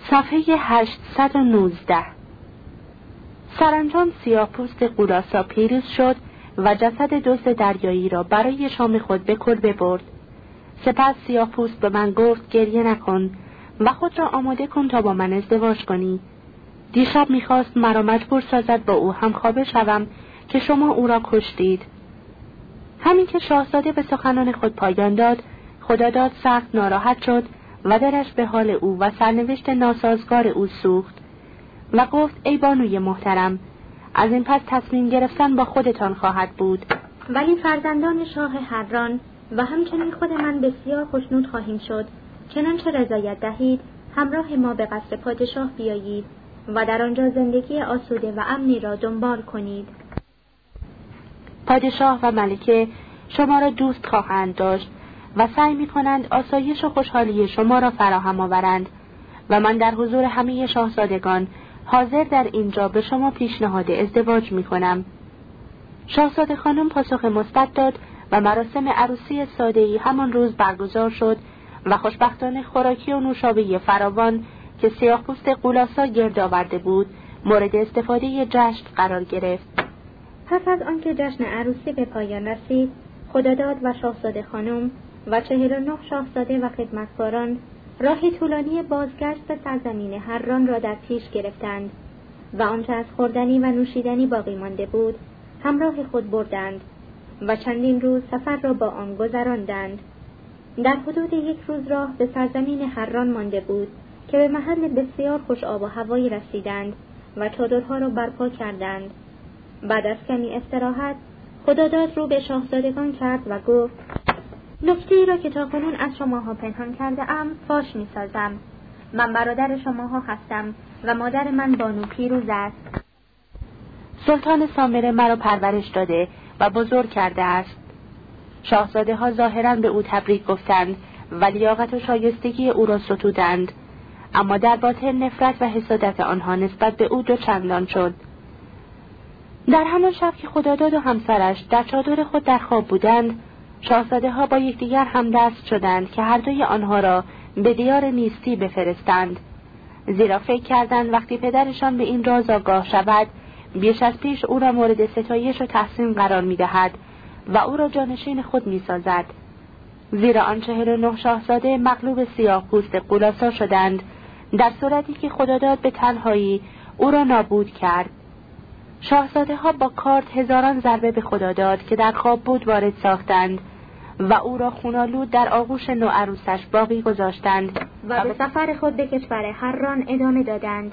صفحه 819. سرانجام سیاه‌پوست قولاسا پیروز شد و جسد دزد دریایی را برای شام خود به کلبه برد. سپس سیاه‌پوست به من گفت گریه نکن و خود را آماده کن تا با من ازدواج کنی. دیشب می‌خواست مرا مجبور سازد با او همخوابه شوم که شما او را کشتید. همین که شاهزاده به سخنان خود پایان داد، خداداد سخت ناراحت شد و دلش به حال او و سرنوشت ناسازگار او سوخت و گفت ای بانوی محترم، از این پس تصمیم گرفتن با خودتان خواهد بود، ولی فرزندان شاه حران و همچنین خود من بسیار خوشنود خواهیم شد. چنانچه رضایت دهید همراه ما به قصر پادشاه بیایید و در آنجا زندگی آسوده و امنی را دنبال کنید. پادشاه و ملکه شما را دوست خواهند داشت و سعی می‌کنند آسایش و خوشحالی شما را فراهم آورند و من در حضور همه شاهزادگان حاضر در اینجا به شما پیشنهاد ازدواج می‌کنم. شاهزاده خانم پاسخ مثبت داد و مراسم عروسی ساده‌ای همان روز برگزار شد و خوشبختانه خوراکی و نوشابه فراوان که سیاه‌پوست قولاسا گرد آورده بود مورد استفاده جشن قرار گرفت. پس از آنکه جشن عروسی به پایان رسید، خداداد و شاهزاده خانم و 49 شاهزاده و خدمتکاران راهی طولانی بازگشت به سرزمین حران را در پیش گرفتند و آنچه از خوردنی و نوشیدنی باقی مانده بود همراه خود بردند و چندین روز سفر را با آن گذراندند. در حدود 1 روز راه به سرزمین حران مانده بود که به محل بسیار خوش آب و هوایی رسیدند و چادرها را برپا کردند. بعد از کمی استراحت خداداد رو به شاهزادگان کرد و گفت نکته‌ای را که تاکنون از شماها پنهان کرده ام فاش می سازم. من برادر شماها هستم و مادر من بانو پیروز است. سلطان سامره مرا پرورش داده و بزرگ کرده است. شاهزاده ها ظاهراً به او تبریک گفتند و لیاقت و شایستگی او را ستودند، اما در باطن نفرت و حسادت آنها نسبت به او دوچندان شد. در همان شب که خداداد و همسرش در چادر خود در خواب بودند، شاهزاده ها با یکدیگر همدست شدند که هر دوی آنها را به دیار نیستی بفرستند، زیرا فکر کردند وقتی پدرشان به این راز آگاه شود بیش از پیش او را مورد ستایش و تحسین قرار می‌دهد و او را جانشین خود می‌سازد، زیرا آن 49 شاهزاده مغلوب سیاه‌پوست قولاسا شدند در صورتی که خداداد به تنهایی او را نابود کرد. شاهزاده ها با کارد هزاران ضربه به خداداد که در خواب بود وارد ساختند و او را خونالود در آغوش نوعروسش باقی گذاشتند و به سفر خود به کشور حران ادامه دادند.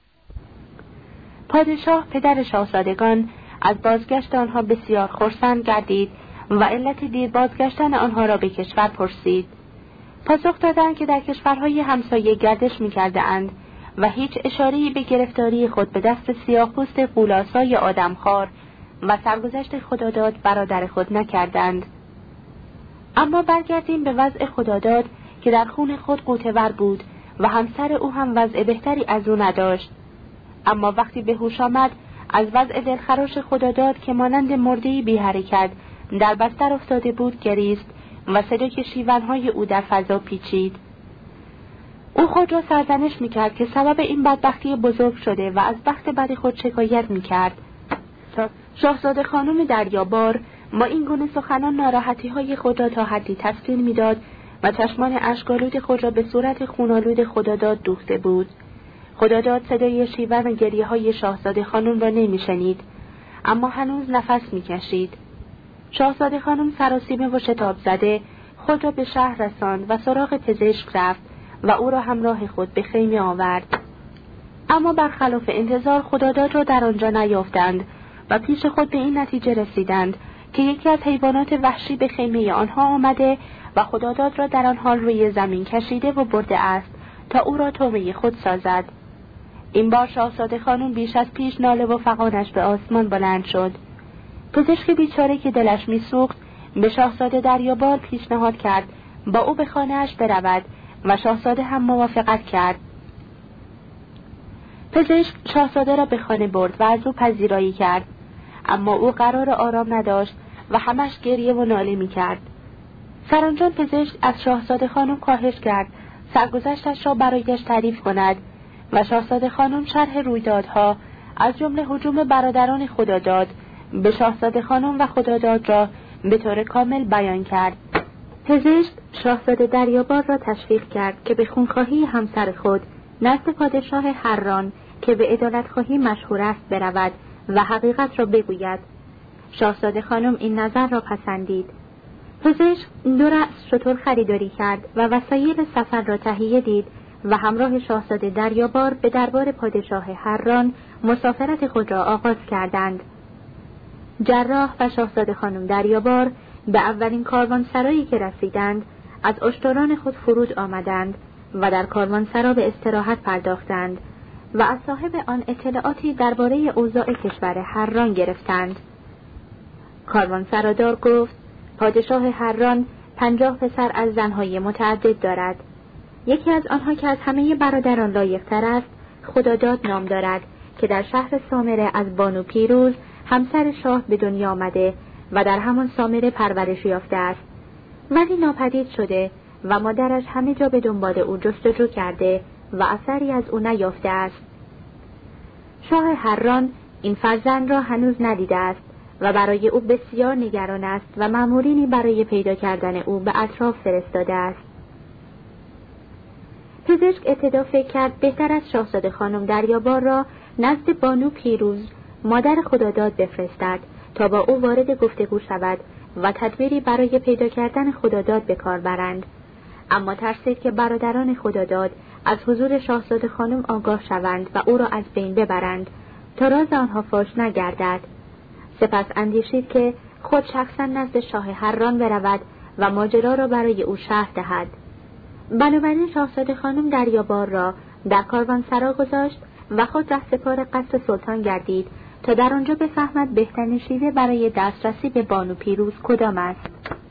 پادشاه پدر شاهزادگان از بازگشت آنها بسیار خرسند گردید و علت دیر بازگشتن آنها را به کشور پرسید. پاسخ دادند که در کشورهای همسایه گردش می‌کردند و هیچ اشاره‌ای به گرفتاری خود به دست سیاه‌پوست قولاسای آدمخوار و سرگذشت خداداد برادر خود نکردند. اما برگردیم به وضع خداداد که در خون خود غوطه‌ور بود و همسر او هم وضع بهتری از او نداشت. اما وقتی به هوش آمد از وضع دلخراش خداداد که مانند مرده‌ای بی حرکت در بستر افتاده بود گریست و صدای شیون‌های او در فضا پیچید. او خود را سرزنش می‌کرد که سبب این بدبختی بزرگ شده و از بخت بد خود شکایت می‌کرد. شاهزاده خانم دریابار با این گونه سخنان ناراحتی‌های خود را تا حدی تسکین می‌داد و چشمان اشک‌آلود خود را به صورت خون‌آلود خداداد دوخته بود. خداداد صدای شیون و گریه‌های شاهزاده خانم را نمی‌شنید، اما هنوز نفس می‌کشید. شاهزاده خانم سراسیمه و شتاب زده خود را به شهر رساند و سراغ پزشک رفت و او را همراه خود به خیمه آورد. اما برخلاف انتظار خداداد را در آنجا نیافتند و پیش خود به این نتیجه رسیدند که یکی از حیوانات وحشی به خیمه آنها آمده و خداداد را در آن حال روی زمین کشیده و برده است تا او را طعمه خود سازد. این بار شاهزاده خانم بیش از پیش ناله و فغانش به آسمان بلند شد. پزشک بیچاره که دلش می‌سوخت به شاهزاده دریابار پیشنهاد کرد با او به خانه‌اش برود و شاهزاده هم موافقت کرد. پزشک شاهزاده را به خانه برد و از او پذیرایی کرد، اما او قرار آرام نداشت و همش گریه و ناله می‌کرد. سرانجام پزشک از شاهزاده خانم خواهش کرد سرگذشتش را برایش تعریف کند و شاهزاده خانم شرح رویدادها از جمله هجوم برادران خداداد به شاهزاده خانم و خداداد را به طور کامل بیان کرد. پزشک شاهزاده دریابار را تشویق کرد که به خونخواهی همسر خود نزد پادشاه حران که به عدالتخواهی مشهور است برود و حقیقت را بگوید. شاهزاده خانم این نظر را پسندید. پزشک 2 رأس شتر خریداری کرد و وسایل سفر را تهیه دید و همراه شاهزاده دریابار به دربار پادشاه حران مسافرت خود را آغاز کردند. جراح و شاهزاده خانم دریابار به اولین کاروانسرایی که رسیدند از اشتران خود فرود آمدند و در کاروانسرا به استراحت پرداختند و از صاحب آن اطلاعاتی درباره اوضاع کشور حران گرفتند. کاروانسرادار گفت پادشاه حران 50 پسر از زنهای متعدد دارد. یکی از آنها که از همه برادران لایق‌تر است خداداد نام دارد که در شهر سامره از بانو پیروز همسر شاه به دنیا آمده و در همان سامره پرورش یافته است، ولی ناپدید شده و مادرش همه جا به دنبال او جستجو کرده و اثری از او نیافته است. شاه حران این فرزند را هنوز ندیده است و برای او بسیار نگران است و مأمورینی برای پیدا کردن او به اطراف فرستاده است. پزشک ابتدا فکر کرد بهتر از شاهزاده خانم دریابار را نزد بانو پیروز مادر خداداد بفرستد تا با او وارد گفتگو شود و تدبیری برای پیدا کردن خداداد به کار برند، اما ترسید که برادران خداداد از حضور شاهزاده خانم آگاه شوند و او را از بین ببرند تا راز آنها فاش نگردد. سپس اندیشید که خود شخصا نزد شاه حران برود و ماجرا را برای او شرح دهد. بنابراین شاهزاده خانم دریابار را در کاروانسرا گذاشت و خود رهسپار قصر سلطان گردید تا در آنجا بفهمد بهترین شیوه برای دسترسی به بانو پیروز کدام است.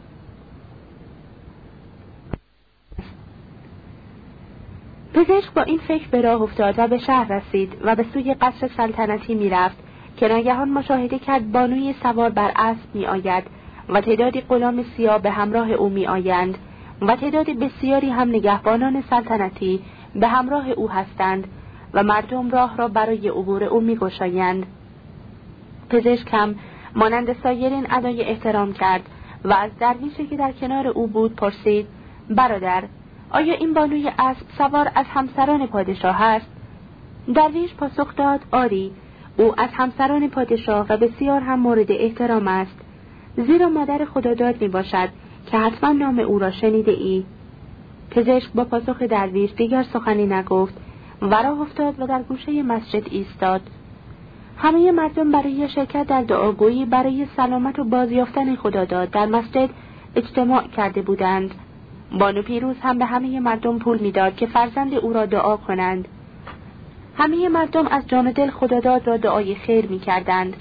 پزشک با این فکر به راه افتاد و به شهر رسید و به سوی قصر سلطنتی می رفت که ناگهان مشاهده کرد بانوی سوار بر اسب می آید و تعدادی غلام سیاه به همراه او می آیند و تعداد بسیاری هم نگهبانان سلطنتی به همراه او هستند و مردم راه را برای عبور او می گشایند. پزشک هم مانند سایرین ادای احترام کرد و از درویشی که در کنار او بود پرسید: برادر، آیا این بانوی اسب سوار از همسران پادشاه است؟ درویش پاسخ داد: آری، او از همسران پادشاه و بسیار هم مورد احترام است، زیرا مادر خداداد می باشد که حتما نام او را شنیده ای. پزشک با پاسخ درویش دیگر سخنی نگفت و راه افتاد و در گوشه مسجد ایستاد. همه مردم برای شرکت در دعاگویی برای سلامت و بازیافتن خداداد در مسجد اجتماع کرده بودند. بانو پیروز هم به همه مردم پول میداد که فرزند او را دعا کنند. همه مردم از جان و دل خداداد را دعای خیر می‌کردند.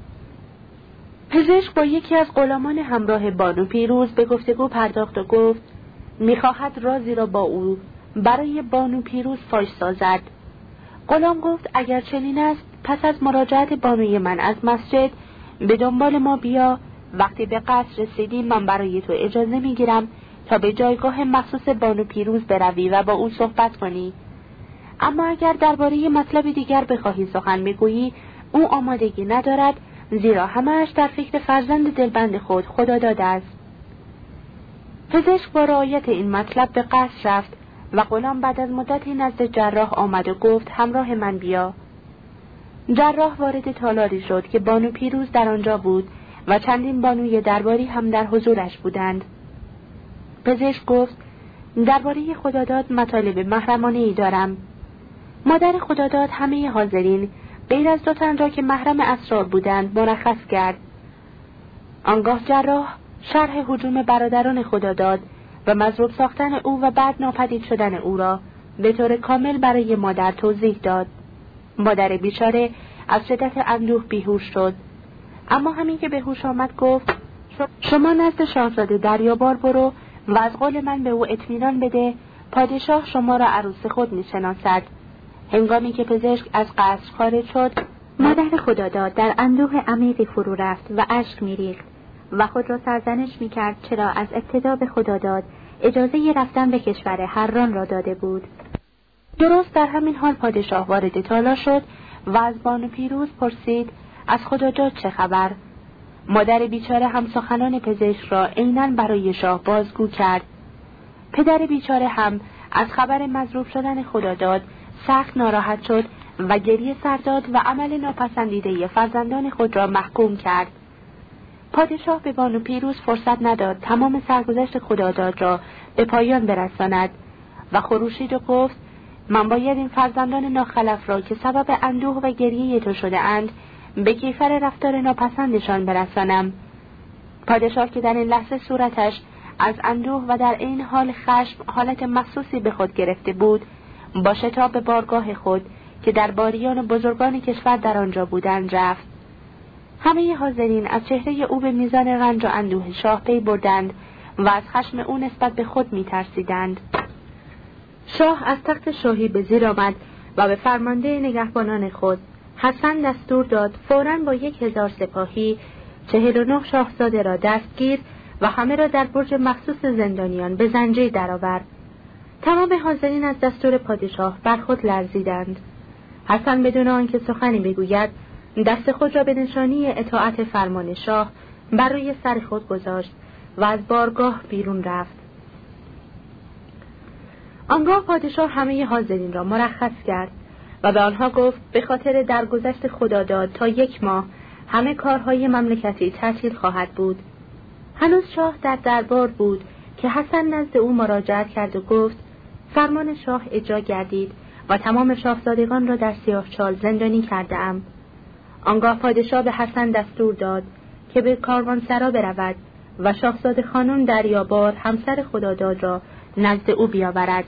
پزشک با یکی از غلامان همراه بانو پیروز به گفتگو پرداخت و گفت می‌خواهد رازی را با او برای بانو پیروز فاش سازد. غلام گفت اگر چنین است پس از مراجعت بانوی من از مسجد به دنبال ما بیا، وقتی به قصر رسیدیم من برای تو اجازه می‌گیرم تا به جایگاه مخصوص بانو پیروز بروی و با او صحبت کنی. اما اگر درباره مطلب دیگر بخواهی سخن بگویی او آمادگی ندارد، زیرا همه‌اش در فکر فرزند دلبند خود خداداد است. پزشک با رعایت این مطلب به قصر رفت و غلام بعد از مدتی نزد جراح آمد و گفت همراه من بیا. جراح وارد تالاری شد که بانو پیروز در آنجا بود و چندین بانوی درباری هم در حضورش بودند. پزشک گفت درباره خداداد مطالب محرمانه‌ای دارم. مادر خداداد همه حاضرین غیر از 2 تن را که محرم اسرار بودند مرخص کرد. آنگاه جراح شرح هجوم برادران خداداد و مضروب ساختن او و بعد ناپدید شدن او را به طور کامل برای مادر توضیح داد. مادر بیچاره از شدت اندوه بیهوش شد، اما همین که به هوش آمد گفت شما نزد شاهزاده دریابار برو و از قول من به او اطمینان بده، پادشاه شما را عروس خود می‌شناسد. هنگامی که پزشک از قصر خارج شد، مادر خداداد در اندوه عمیقی فرو رفت و اشک می‌ریخت و خود را سرزنش می‌کرد چرا از ابتدا به خداداد اجازه رفتن به کشور حران را داده بود. درست در همین حال پادشاه وارد تالا شد و از بانو پیروز پرسید از خداداد چه خبر؟ مادر بیچاره هم سخنان پزشک را عیناً برای شاه بازگو کرد. پدر بیچاره هم از خبر مضروب شدن خداداد سخت ناراحت شد و گریه سر داد و عمل ناپسندیده فرزندان خود را محکوم کرد. پادشاه به بانو پیروز فرصت نداد تمام سرگذشت خداداد را به پایان برساند و خروشید و گفت من باید این فرزندان ناخلف را که سبب اندوه و گریه تو شده اند به کیفر رفتار ناپسندشان برسانم. پادشاه که در این لحظه صورتش از اندوه و در این حال خشم حالت مخصوصی به خود گرفته بود، با شتاب به بارگاه خود که درباریان و بزرگان کشور در آنجا بودند رفت. همه حاضرین از چهره او به میزان رنج و اندوه شاه پی بردند و از خشم او نسبت به خود می‌ترسیدند. شاه از تخت شاهی به زیر آمد و به فرمانده نگهبانان خود حسن دستور داد فوراً با 1000 سپاهی 49 شاهزاده را دستگیر و همه را در برج مخصوص زندانیان به زنجیر درآورد. تمام حاضرین از دستور پادشاه بر خود لرزیدند. حسن بدون آنکه سخنی بگوید دست خود را به نشانی اطاعت فرمان شاه بر روی سر خود گذاشت و از بارگاه بیرون رفت. آنگاه پادشاه همه حاضرین را مرخص کرد و به آنها گفت به خاطر درگذشت خداداد تا 1 ماه همه کارهای مملکتی تعطیل خواهد بود. هنوز شاه در دربار بود که حسن نزد او مراجعت کرد و گفت فرمان شاه اجرا گردید و تمام شاهزادگان را در سیاهچال زندانی کرده ام. آنگاه پادشاه به حسن دستور داد که به کاروانسرا برود و شاهزاده خانم دریابار همسر خداداد را نزد او بیاورد.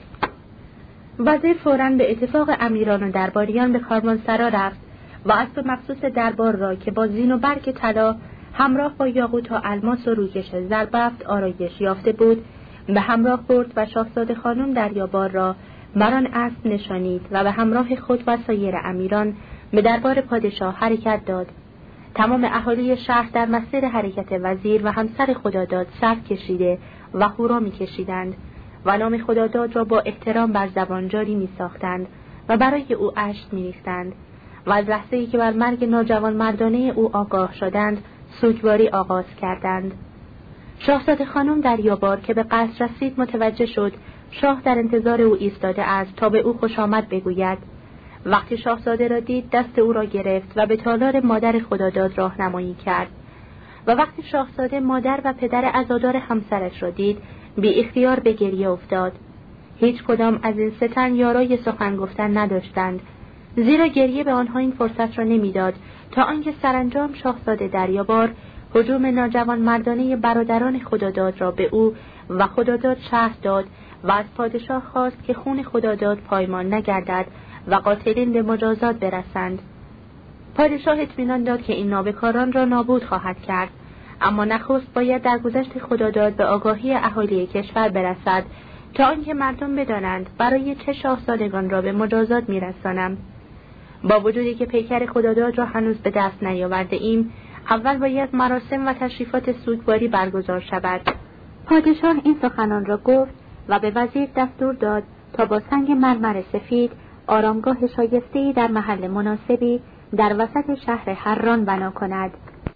وزیر فوراً به اتفاق امیران و درباریان به کاروانسرا رفت و اسب مخصوص دربار را که با زین و برگ طلا همراه با یاقوت و الماس و روکش زربفت آرایش یافته بود به همراه برد و شاهزاده خانم دریابار را بر آن اسب نشانید و به همراه خود و سایر امیران به دربار پادشاه حرکت داد. تمام اهالی شهر در مسیر حرکت وزیر و همسر خداداد صف کشیده و هورا می‌کشیدند و نام خداداد را با احترام بر زبان جاری می‌ساختند و برای او اشک می‌ریختند و از لحظه‌ای که بر مرگ ناجوان مردانه او آگاه شدند سوگواری آغاز کردند. شاهزاده خانم دریابار که به قصر رسید متوجه شد شاه در انتظار او ایستاده است تا به او خوش آمد بگوید. وقتی شاهزاده را دید دست او را گرفت و به تالار مادر خداداد راهنمایی کرد و وقتی شاهزاده مادر و پدر عزادار همسرش را دید بی اختیار به گریه افتاد. هیچ کدام از این 3 تن یارای سخن گفتن نداشتند، زیرا گریه به آنها این فرصت را نمیداد تا آنکه سرانجام شاهزاده دریابار هجوم ناجوان مردانه برادران خداداد را به او و خداداد شرح داد و از پادشاه خواست که خون خداداد پایمان نگردد و قاتلین به مجازات برسند. پادشاه اطمینان داد که این نابکاران را نابود خواهد کرد، اما نخست باید در گذشت خداداد به آگاهی اهالی کشور برسد تا آنکه مردم بدانند برای چه شاهزادگان را به مجازات میرسانم. با وجودی که پیکر خداداد را هنوز به دست نیاورده ایم، اول باید مراسم و تشریفات سوگواری برگزار شود. پادشاه این سخنان را گفت و به وزیر دستور داد تا با سنگ مرمر سفید آرامگاه شایسته‌ای در محل مناسبی در وسط شهر حران بنا کند.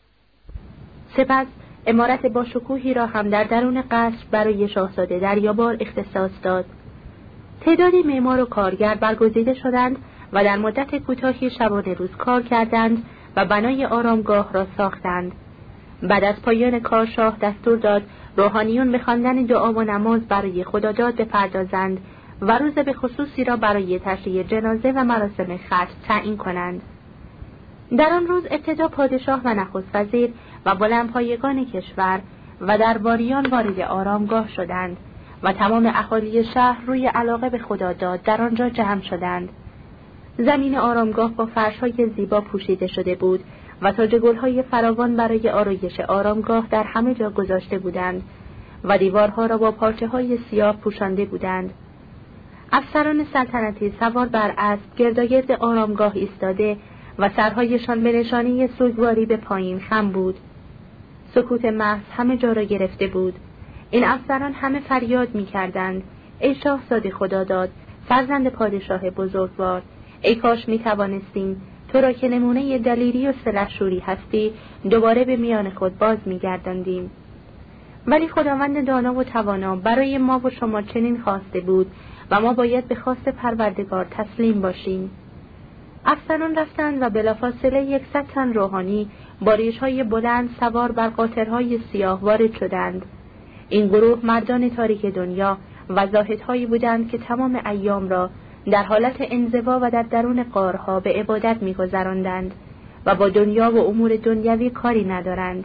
سپس عمارت با شکوهی را هم در درون قصر برای شاهزاده دریابار اختصاص داد. تعدادی معمار و کارگر برگزیده شدند و در مدت کوتاهی شبانه روز کار کردند و بنای آرامگاه را ساختند. بعد از پایان کار شاه دستور داد روحانیون به خواندن دعا و نماز برای خداداد بپردازند و روز به خصوصی را برای تشییع جنازه و مراسم ختم تعیین کنند. در آن روز ابتدا پادشاه و نخست وزیر و بلندپایگان کشور و درباریان وارد آرامگاه شدند و تمام اهالی شهر روی علاقه به خداداد در آنجا جمع شدند. زمین آرامگاه با فرش‌های زیبا پوشیده شده بود و تاج گل‌های فراوان برای آرایش آرامگاه در همه جا گذاشته بودند و دیوارها را با پارچه‌های سیاه پوشانده بودند. افسران سلطنتی سوار بر اسب گرداگرد آرامگاه ایستاده و سرهایشان به نشانه سوگواری به پایین خم بود. سکوت محض همه جا را گرفته بود. این افسران همه فریاد می‌کردند: ای شاهزاده خداداد، فرزند پادشاه بزرگوار، ای کاش می توانستیم تو را که نمونه دلیری و سلحشوری هستی دوباره به میان خود باز می گرداندیم. ولی خداوند دانا و توانا برای ما و شما چنین خواسته بود و ما باید به خواست پروردگار تسلیم باشیم. افسران رفتند و بلافاصله 100 تن روحانی با ریش‌های بلند سوار بر قاطرهای سیاه وارد شدند. این گروه مردان تاریک دنیا و زاهدهایی بودند که تمام ایام را در حالت انزوا و در درون غارها به عبادت می‌گذراندند و با دنیا و امور دنیوی کاری ندارند.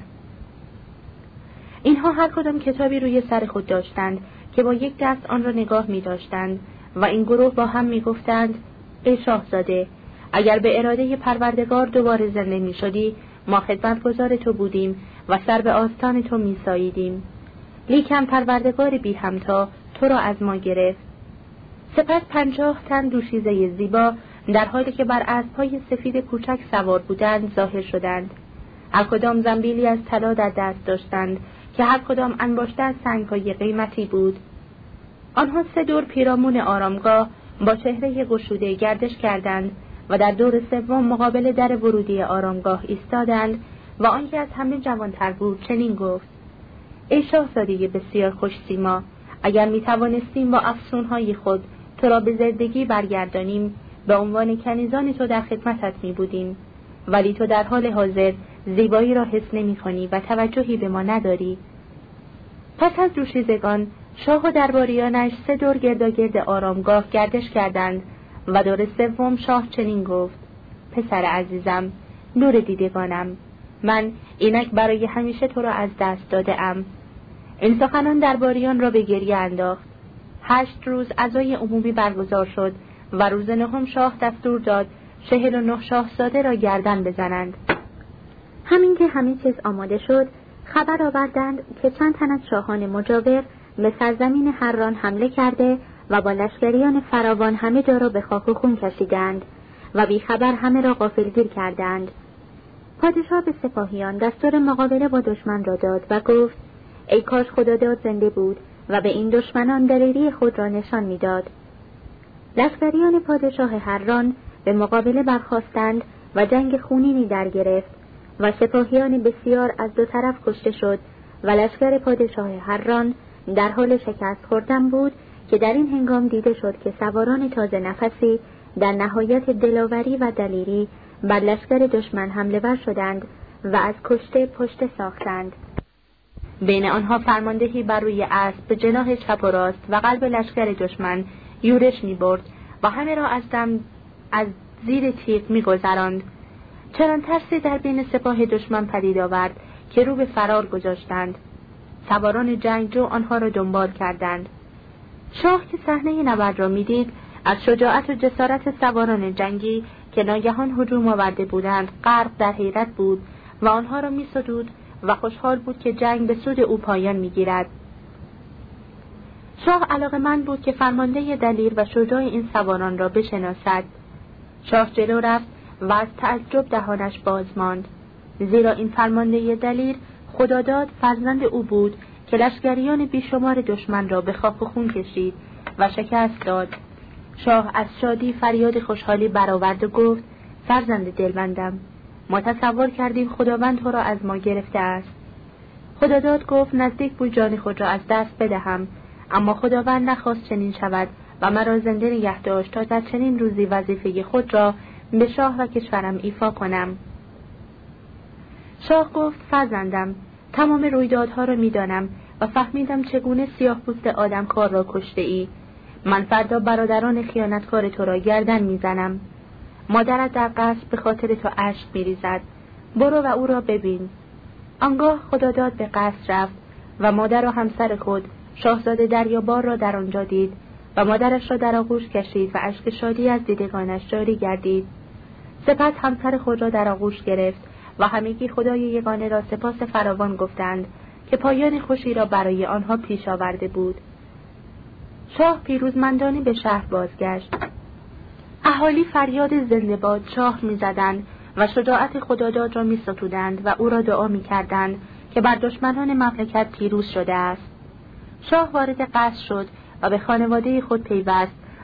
اینها هر کدام کتابی روی سر خود داشتند که با یک دست آن را نگاه می‌داشتند و این گروه با هم می‌گفتند: ای شاهزاده، اگر به اراده پروردگار دوباره زنده می‌شدی، ما خدمتگزار تو بودیم و سر به آستان تو می‌ساییدیم. لیکن پروردگار بی همتا تو را از ما گرفت. سپس 50 تن دوشیزه زیبا در حالی که بر اسب‌های سفید کوچک سوار بودند ظاهر شدند. هر کدام زنبیلی از طلا در دست داشتند که هر کدام انباشته از سنگ‌های قیمتی بود. آنها 3 دور پیرامون آرامگاه با چهره گشوده گردش کردند و در دور سوم مقابل در ورودی آرامگاه ایستادند و آنکه از همه جوان‌تر بود چنین گفت: ای شاهزاده بسیار خوش سیما، اگر می توانستیم با افسونهای خود تو را به زندگی برگردانیم، به عنوان کنیزان تو در خدمتت می بودیم، ولی تو در حال حاضر زیبایی را حس نمی کنی و توجهی به ما نداری. پس از دوشیزگان شاه و درباریانش 3 دور گرداگرد آرامگاه گردش کردند و دور سوم شاه چنین گفت: پسر عزیزم، نور دیدگانم، من اینک برای همیشه تو را از دست داده ام. این سخنان درباریان را به گریه انداخت. 8 روز عزای عمومی برگزار شد و روز 9 شاه دستور داد 49 شاهزاده را گردن بزنند. همین که همه چیز آماده شد، خبر آوردند که چند تن از شاهان مجاور به سرزمین حران حمله کرده و با لشکریان فراوان همه جا را به خاک و خون کشیدند و بی خبر همه را غافلگیر کردند. پادشاه به سپاهیان دستور مقابله با دشمن را داد و گفت: ای کاش خداداد زنده بود و به این دشمنان دلیری خود را نشان می‌داد. لشکریان پادشاه حران به مقابله برخاستند و جنگ خونینی در گرفت و سپاهیان بسیار از 2 طرف کشته شد و لشکر پادشاه حران در حال شکست خوردن بود که در این هنگام دیده شد که سواران تازه نفسی در نهایت دلاوری و دلیری بر لشکر دشمن حمله ور شدند و از کشته پشت ساختند. بین آنها فرماندهی بر روی اسب به جناح چپ و راست و قلب لشکر دشمن یورش می‌برد و همه را از زیر تیغ می‌گذراند. چنان ترسی در بین سپاه دشمن پدید آورد که رو به فرار گذاشتند. سواران جنگجو آنها را دنبال کردند. شاه که صحنه نبرد را می‌دید، از شجاعت و جسارت سواران جنگی که ناگهان هجوم آورده بودند غرق در حیرت بود و آنها را می‌ستود و خوشحال بود که جنگ به سود او پایان می‌گیرد. شاه علاقه‌مند بود که فرمانده دلیر و شجاع این سواران را بشناسد. شاه جلو رفت و از تعجب دهانش باز ماند، زیرا این فرمانده دلیر خداداد فرزند او بود که لشکریان بیشمار دشمن را به خاک و خون کشید و شکست داد. شاه از شادی فریاد خوشحالی برآورد و گفت: فرزند دلبندم، ما تصور کردیم خداوند تو را از ما گرفته است. خداداد گفت: نزدیک بود جان خود را از دست بدهم، اما خداوند نخواست چنین شود و مرا زنده نگه داشت تا در چنین روزی وظیفه خود را به شاه و کشورم ایفا کنم. شاه گفت: فرزندم، تمام رویدادها را می‌دانم و فهمیدم چگونه سیاه‌پوست آدمکار را کشته ای. من فردا برادران خیانتکار تو را گردن می‌زنم. مادرت در قصر به خاطر تو اشک می‌ریزد. برو و او را ببین. آنگاه خداداد به قصر رفت و مادر و همسر خود شاهزاده دریابار را در آنجا دید و مادرش را در آغوش کشید و اشک شادی از دیدگانش جاری گردید. سپس همسر خود را در آغوش گرفت و همگی خدای یگانه را سپاس فراوان گفتند که پایان خوشی را برای آنها پیش آورده بود. شاه پیروزمندانه به شهر بازگشت. اهالی فریاد زنده باد شاه می‌زدند و شجاعت خداداد را می‌ستودند و او را دعا می‌کردند که بر دشمنان مملکت پیروز شده است. شاه وارد قصر شد و به خانواده خود پیوست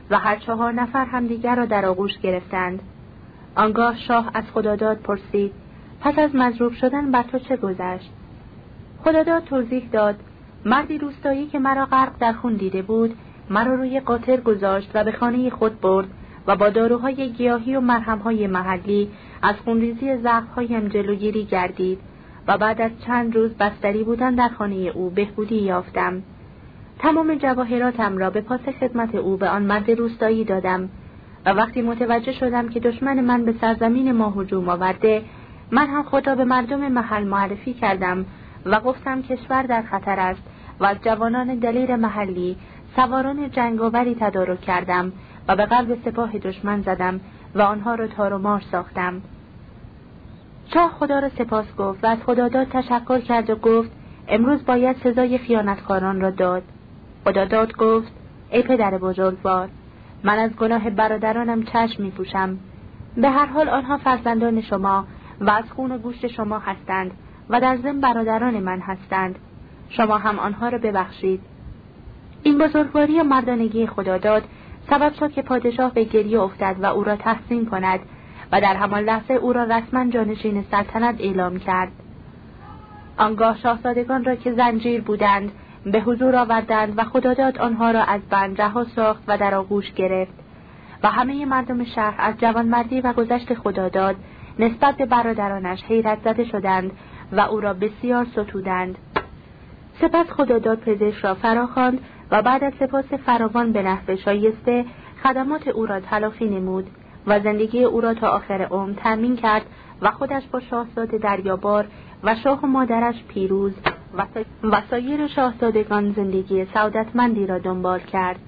و هر 4 نفر هم دیگر را در آغوش گرفتند. آنگاه شاه از خداداد پرسید: پس از مضروب شدن بر تو چه گذشت؟ خداداد توضیح داد: مردی روستایی که مرا غرق در خون دیده بود، مرا روی قاطر گذاشت و به خانه خود برد و با داروهای گیاهی و مرهمهای محلی از خونریزی زخم‌هایم جلوگیری گردید و بعد از چند روز بستری بودن در خانه او بهبودی یافتم. تمام جواهراتم را به پاس خدمت او به آن مرد روستایی دادم و وقتی متوجه شدم که دشمن من به سرزمین ما هجوم آورده، من هم خود را به مردم محل معرفی کردم و گفتم کشور در خطر است و از جوانان دلیر محلی سواران جنگاوری تدارک کردم و به قلب سپاه دشمن زدم و آنها را تار و مار ساختم. شاه خدا را سپاس گفت و از خداداد تشکر کرد و گفت: امروز باید سزای خیانتکاران را داد. خداداد گفت: ای پدر بزرگوار، من از گناه برادرانم چشم می پوشم. به هر حال آنها فرزندان شما و از خون و گوشت شما هستند و در ضمن برادران من هستند. شما هم آنها را ببخشید. این بزرگواری و مردانگی خداداد سبب شد که پادشاه به گریه افتاد و او را تحسین کند و در همان لحظه او را رسما جانشین سلطنت اعلام کرد. آنگاه شاهزادگان را که زنجیر بودند به حضور آوردند و خداداد آنها را از بند رها ساخت و در آغوش گرفت و همه مردم شهر از جوانمردی و گذشت خداداد نسبت به برادرانش حیرت زده شدند و او را بسیار ستودند. سپس خداداد پزشک را فراخواند و بعد از سپاس فراوان به نحو شایسته خدمات او را تلافی نمود و زندگی او را تا آخر عمر تأمین کرد و خودش با شاهزاده دریابار و شاه و مادرش پیروز و سایر شاهزادگان زندگی سعادتمندی را دنبال کرد.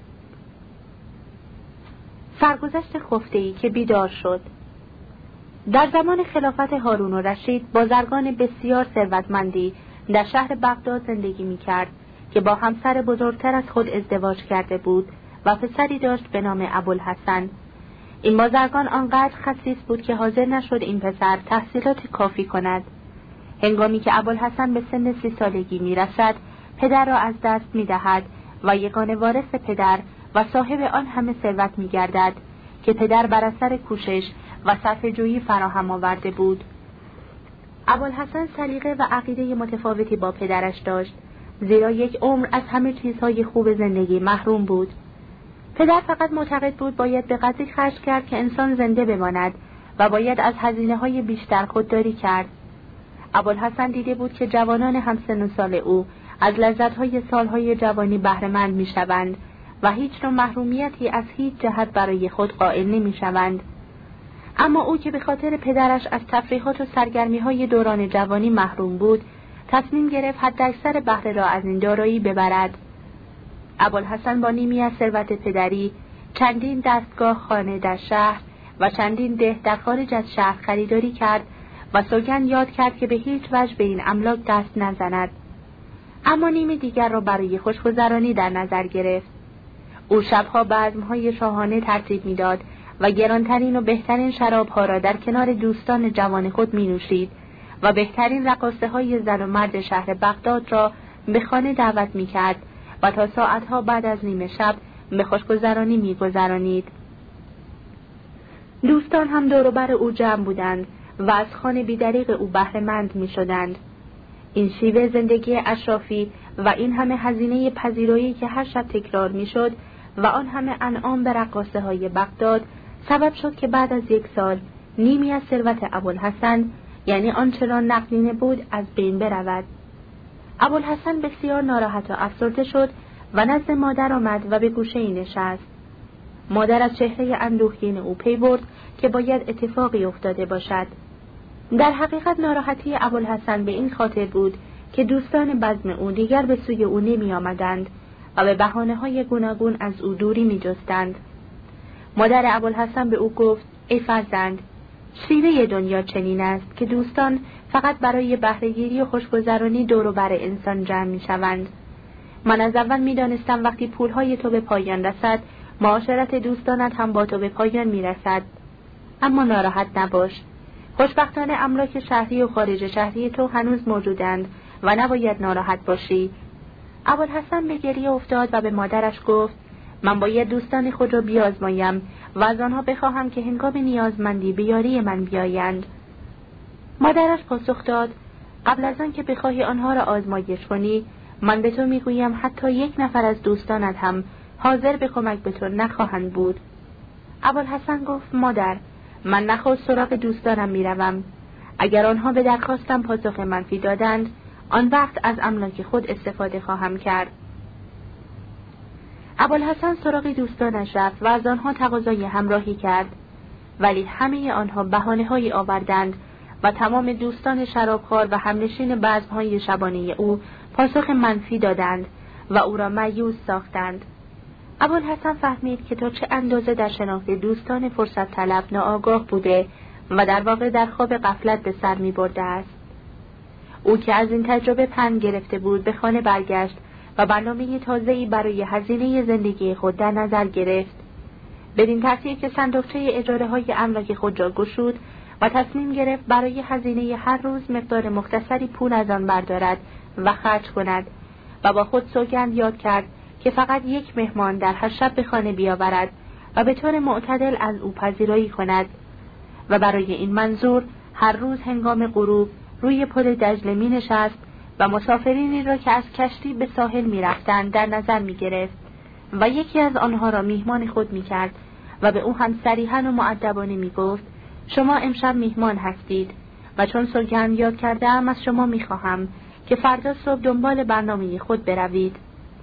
سرگذشت خفته‌ای که بیدار شد. در زمان خلافت هارون الرشید بازرگان بسیار ثروتمندی در شهر بغداد زندگی می‌کرد که با همسر بزرگتر از خود ازدواج کرده بود و پسری داشت به نام ابوالحسن. این بازرگان آنقدر خسیس بود که حاضر نشد این پسر تحصیلات کافی کند. هنگامی که ابوالحسن به سن 30 سالگی میرسد، پدر را از دست می‌دهد و یگانه وارث پدر و صاحب آن همه ثروت می‌گردد که پدر بر اثر کوشش و صرفه‌جویی فراهم آورده بود. ابوالحسن سلیقه و عقیده متفاوتی با پدرش داشت، زیرا یک عمر از همه چیزهای خوب زندگی محروم بود. پدر فقط معتقد بود باید به قدری خرج کرد که انسان زنده بماند و باید از هزینه‌های بیشتر خودداری کرد. ابوالحسن دیده بود که جوانان همسن و سال او از لذت‌های سالهای جوانی بهره‌مند می‌شوند و هیچ نوع محرومیتی از هیچ جهت برای خود قائل نمی‌شوند. اما او که به خاطر پدرش از تفریحات و سرگرمی‌های دوران جوانی محروم بود، تصمیم گرفت حداکثر بهره را از این دارایی ببرد. ابوالحسن با نیمی از ثروت پدری چندین دستگاه خانه در شهر و چندین ده در خارج از شهر خریداری کرد و سوگند یاد کرد که به هیچ وجه به این املاک دست نزند. اما نیمی دیگر را برای خوشگذرانی در نظر گرفت. او شبها بزم‌های شاهانه ترتیب می‌داد و گرانترین و بهترین شراب‌ها را در کنار دوستان جوان خود می‌نوشید و بهترین رقاصه‌های زن و مرد شهر بغداد را به خانه دعوت می‌کرد و تا ساعتها بعد از نیمه شب به خوشگذرانی می‌گذرانید. دوستان هم دور و بر او جمع بودند و از خوان بی‌دریغ او بهره‌مند می‌شدند. این شیوه زندگی اشرافی و این همه هزینه پذیرایی که هر شب تکرار می‌شد و آن همه انعام به رقاصه‌های بغداد سبب شد که بعد از 1 سال نیمی از ثروت ابوالحسن، یعنی آنچه را نقدینه بود، از بین برود. ابوالحسن بسیار ناراحت و افسرده شد و نزد مادر آمد و به گوشه‌ای نشست. مادر از چهره اندوهگین او پی برد که باید اتفاقی افتاده باشد. در حقیقت ناراحتی ابوالحسن به این خاطر بود که دوستان بزم او دیگر به سوی او نمی آمدند و به بهانه‌های گوناگون از او دوری می جستند. مادر ابوالحسن به او گفت: ای فرزند، شیوه دنیا چنین است که دوستان فقط برای بهره‌گیری و خوشگذرانی دور و بر انسان جمع می شوند. من از اول می دانستم وقتی پولهای تو به پایان رسد، معاشرت دوستانت هم با تو به پایان می رسد. اما ناراحت نباش. خوشبختانه املاک شهری و خارج شهری تو هنوز موجودند و نباید ناراحت باشی. ابوالحسن به گریه افتاد و به مادرش گفت: من باید دوستان خود را بیازمایم و از آنها بخواهم که هنگام نیازمندی به یاری من بیایند. مادرش پاسخ داد: قبل از آن که بخواهی آنها را آزمایش کنی، من به تو میگویم حتی یک نفر از دوستانت هم حاضر به کمک به تو نخواهند بود. ابوالحسن گفت: مادر، من نخست سراغ دوستانم میروم. اگر آنها به درخواستم پاسخ منفی دادند، آن وقت از املاک خود استفاده خواهم کرد. ابوالحسن سراغ دوستانش رفت و از آنها تقاضای همراهی کرد، ولی همه آنها بهانه‌هایی آوردند و تمام دوستان شرابخوار و همنشین بزم‌های شبانه او پاسخ منفی دادند و او را مایوس ساختند. ابوالحسن فهمید که تا چه اندازه در شناخت دوستان فرصت طلب ناآگاه بوده و در واقع در خواب غفلت به سر می برده است. او که از این تجربه پند گرفته بود به خانه برگشت و برنامه تازه‌ای برای هزینه زندگی خود در نظر گرفت. بدین ترتیب که صندوقچه اجاره‌های املاک خود را گشود و تصمیم گرفت برای هزینه هر روز مقدار مختصری پول از آن بردارد و خرج کند و با خود سوگند یاد کرد که فقط یک مهمان در هر شب به خانه بیاورد و به طور معتدل از او پذیرایی کند و برای این منظور هر روز هنگام غروب روی پل دجله می نشست و مسافرینی را که از کشتی به ساحل می رفتند در نظر می گرفت و یکی از آنها را میهمان خود می کرد و به او هم صریحاً و مؤدبانه می گفت: شما امشب میهمان هستید و چون سوگند یاد کرده‌ام از شما می خواهم که فردا صبح دنبال برنامه خود بروید.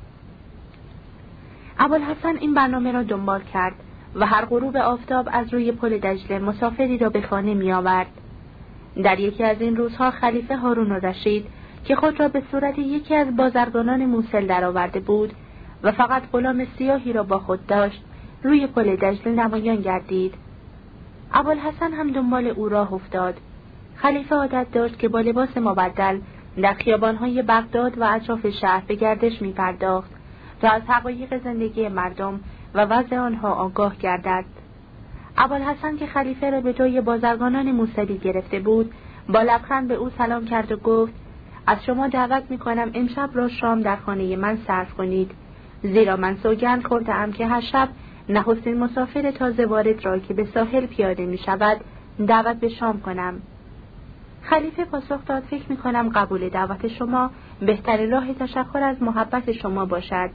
ابوالحسن این برنامه را دنبال کرد و هر غروب آفتاب از روی پل دجله مسافری را به خانه می آورد. در یکی از این روزها خلیفه هارون الرشید که خود را به صورت یکی از بازرگانان موصل درآورده بود و فقط غلام سیاهی را با خود داشت، روی پل دجله نمایان گردید. ابوالحسن هم دنبال او راه افتاد. خلیفه عادت داشت که با لباس مبدل در خیابان‌های بغداد و اطراف شهر به گردش می‌پرداخت تا از حقایق زندگی مردم و وضع آنها آگاه گردد. ابوالحسن که خلیفه را به جای بازرگانان موصلی گرفته بود، با لبخند به او سلام کرد و گفت: از شما دعوت می‌کنم امشب را شام در خانه من صرف کنید، زیرا من سوگند خورده‌ام که هر شب نخستین مسافر تازه وارد را که به ساحل پیاده می‌شود دعوت به شام کنم. خلیفه پاسخ داد: فکر می‌کنم قبول دعوت شما بهترین راه تشکر از محبت شما باشد.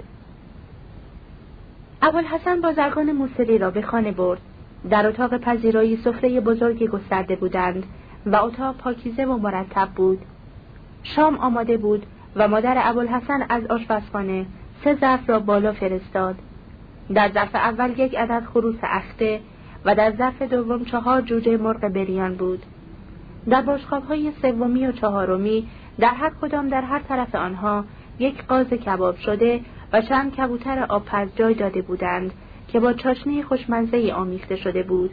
ابوالحسن بازرگان موصلی را به خانه برد. در اتاق پذیرایی سفره بزرگی گسترده بودند و اتاق پاکیزه و مرتب بود. شام آماده بود و مادر ابوالحسن از آشپزخانه 3 ظرف را بالا فرستاد. در ظرف اول 1 عدد خروس اخته و در ظرف دوم 4 جوجه مرغ بریان بود. در بشقاب‌های سومی و چهارمی در هر کدام در هر طرف آنها 1 قاز کباب شده و چند کبوتر آبپز جای داده بودند که با چاشنی خوشمزه‌ای آمیخته شده بود.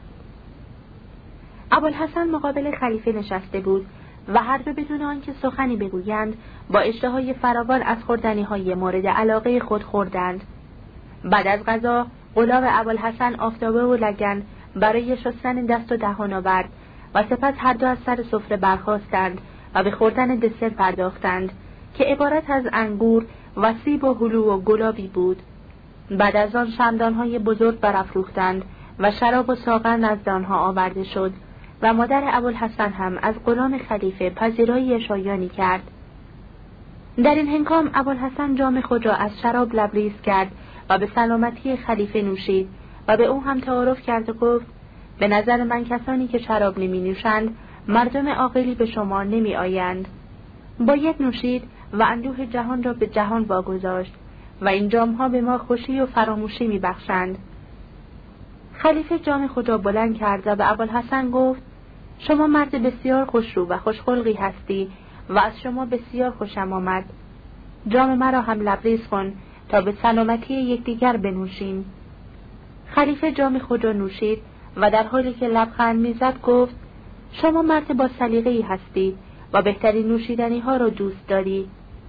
ابوالحسن مقابل خلیفه نشسته بود و هر دو بدون آنکه سخنی بگویند با اشتهای فراوان از خوردنی‌های مورد علاقه خود خوردند. بعد از غذا غلام ابوالحسن آفتابه و لگن برای شستن دست و دهان آورد و سپس هر دو از سر سفره برخاستند و به خوردن دسر پرداختند که عبارت از انگور و سیب و هلو و گلابی بود. بعد از آن شمعدان‌های بزرگ برافروختند و شراب و ساغر نزد آنها آورده شد و مادر ابوالحسن هم از غلام خلیفه پذیرایی شایانی کرد. در این هنگام ابوالحسن جام خود را از شراب لبریز کرد و به سلامتی خلیفه نوشید و به او هم تعارف کرد و گفت: به نظر من کسانی که شراب نمی نوشند مردم عاقلی به شما نمی آیند. باید نوشید و اندوه جهان را به جهان واگذاشت و این جام‌ها به ما خوشی و فراموشی می بخشند. خلیفه جام خود را بلند کرد و به ابوالحسن گفت: شما مرد بسیار خوشرو و خوشخلقی هستی و از شما بسیار خوشم آمد. جام مرا هم لبریز کن تا به سلامتی یکدیگر بنوشیم. خلیفه جام خود را نوشید و در حالی که لبخند میزد گفت: شما مرد با سلیقه‌ای هستی و بهترین نوشیدنی ها را دوست داری.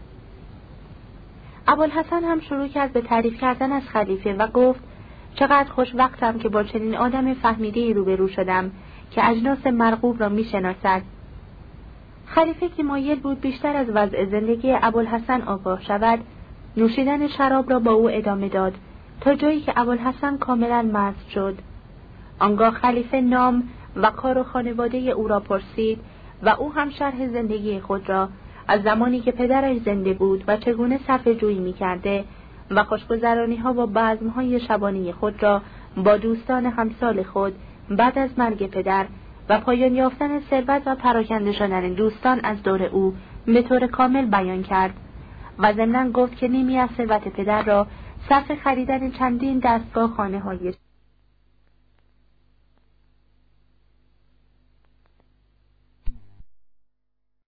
ابوالحسن هم شروع کرد به تعریف کردن از خلیفه و گفت: چقدر خوش وقتم که با چنین آدم فهمیده‌ای روبرو شدم که اجناس مرغوب را میشناسد. خلیفه که مایل بود بیشتر از وضع زندگی ابوالحسن آگاه شود، نوشیدن شراب را با او ادامه داد تا جایی که ابوالحسن کاملا مست شد. آنگاه خلیفه نام و کار و خانواده او را پرسید و او هم شرح زندگی خود را از زمانی که پدرش زنده بود و چگونه صرفه جویی می‌کرده و خوشگذرانی‌ها و بزم‌های شبانه خود را با دوستان همسال خود بعد از مرگ پدر و پایان یافتن ثروت و پراکنده شدن دوستان از دور او به طور کامل بیان کرد و ضمناً گفت که نیمی از ثروت پدر را صرف خریدن چندین دستگاه خانه‌های